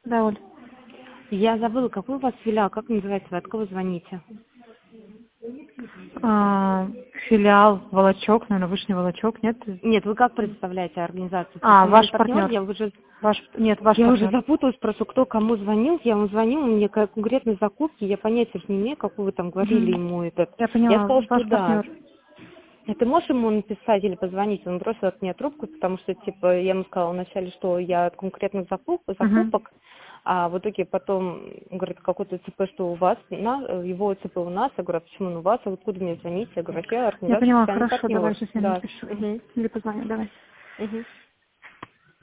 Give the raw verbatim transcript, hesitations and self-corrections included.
Да, Оль. Я забыла, какой у вас филиал, как называется, вы от кого звоните? А, филиал Волочок, наверное, Вышний Волочок, нет? Нет, вы как представляете организацию? А, ваш партнер, партнер. я уже, Ваш, нет, ваш я партнер. уже запуталась просто, кто кому звонил. Я ему звонила, мне конкретные закупки, я понятия не имею, какую вы там говорили Угу. ему этот. Я поняла, Я сказала, что ваш да. партнер. А ты можешь ему написать или позвонить? Он бросил от меня трубку, потому что, типа, я ему сказала вначале, что я от конкретных закупок, закупок, а в итоге потом, говорит, какой-то ЦП, что у вас, на, его ЦП у нас. Я говорю, а почему он у вас? А вы откуда мне звоните? Я говорю, я Я организация поняла, социальный хорошо, партнер. давай сейчас я Да. напишу. Угу. Или позвоню, давай. Угу.